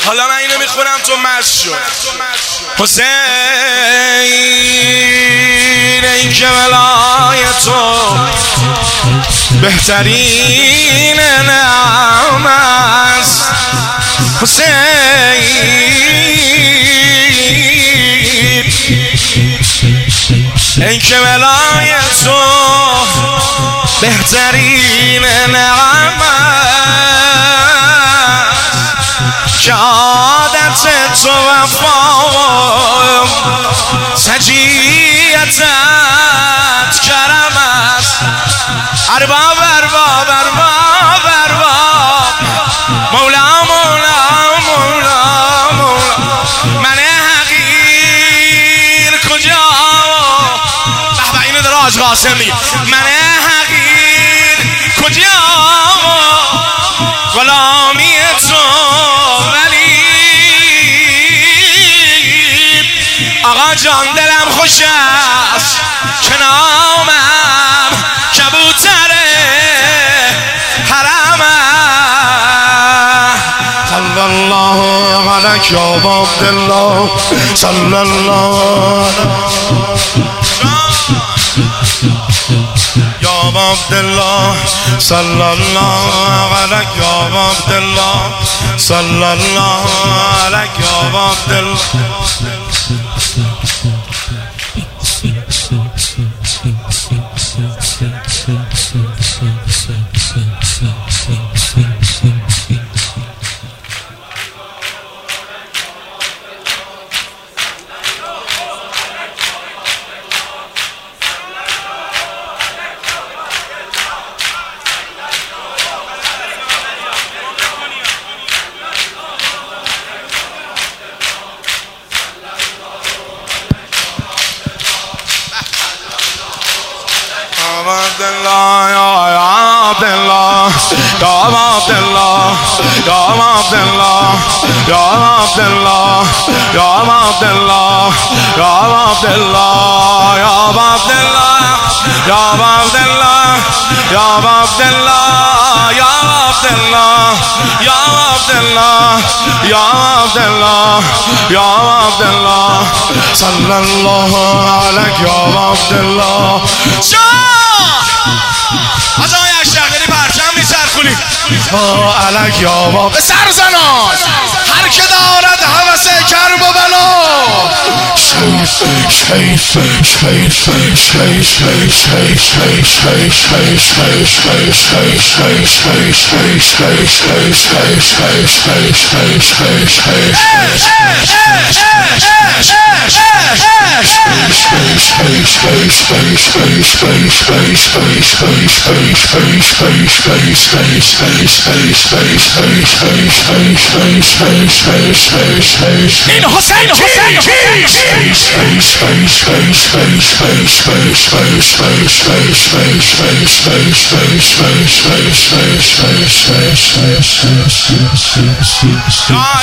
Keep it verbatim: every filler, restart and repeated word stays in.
حالا من اینو میخونم تو مست شو. حسین این که ولای تو بهترین نعم است. حسین این که ولای تو بهترین نعم است که عادت تو وفا سجیتت کرم است. ارباب ارباب ارباب ارباب مولا مولا مولا مولا من حقیر کجا بحبه اینو داره حاج قاسم میگه من حقیر کجا غلامی تو ولی آقا جان دلم خوش است که نامم کبوتر حرم صلی الله علیک یا عبدالله صلی الله یا عبدالله صلی الله علیک یا عبدالله صلی الله علیک یا عبدالله. Abdullah, ya Abdullah, ya Abdullah, ya Abdullah, ya Abdullah, ya Abdullah, ya Abdullah, ya Abdullah, ya Abdullah, ya Abdullah, ya Abdullah, ya Abdullah, ya Abdullah, ya Abdullah, sallallahu alayhi ya Abdullah. از آقای اشرفی پرچم میچرخونی علیک یا بابا به سر زنان هر که دارد هوس کرب و بلا شیف شیف شیف شیف شیف شیف شیف این حسین حسین